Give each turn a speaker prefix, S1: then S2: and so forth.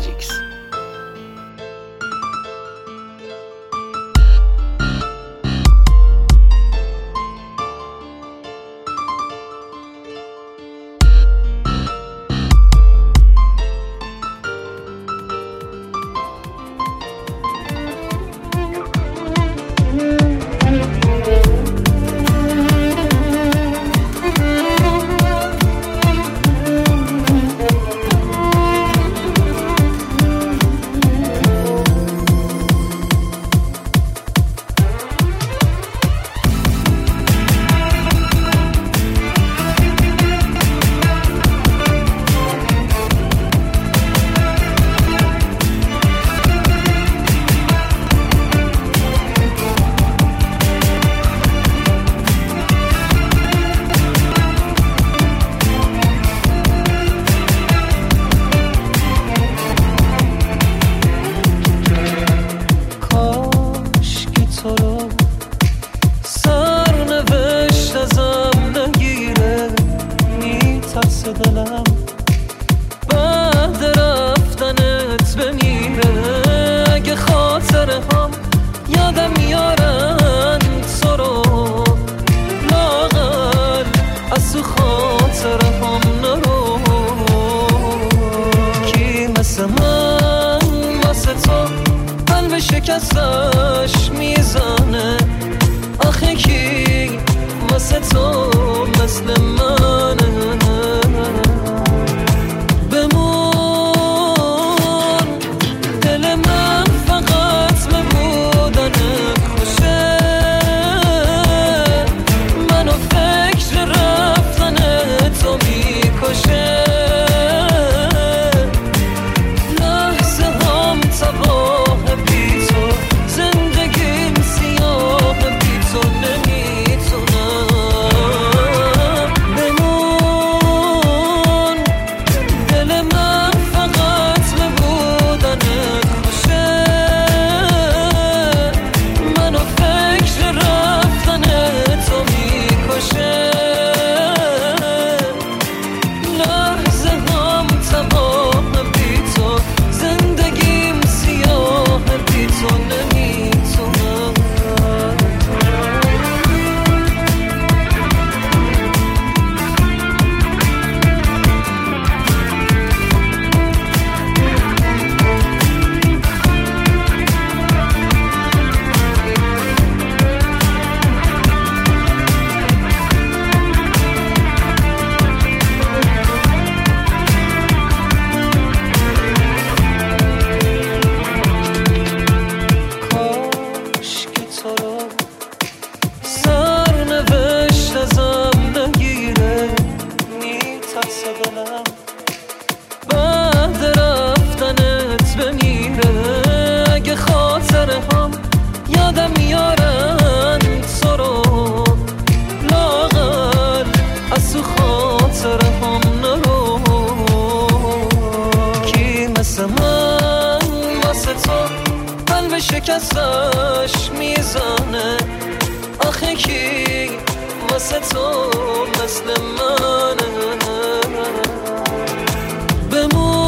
S1: ماجیکس.
S2: دلم بعد رفتنت بمیره، اگه خاطرهام یادم میارن تو رو، لاغر از تو خاطرهام نرو. کی مثل من واسه تو قلب شکستش میزنه؟ آخه کی واسه تو مثل منه؟ بعد رفتنت بمیره، اگه خاطرهام یادم میارن تو رو، لاغر از تو خاطرهام نرو. کی مثل من واسه تو قلب شکستش میزنه؟ آخه کی واسه تو مثل منه؟ بمون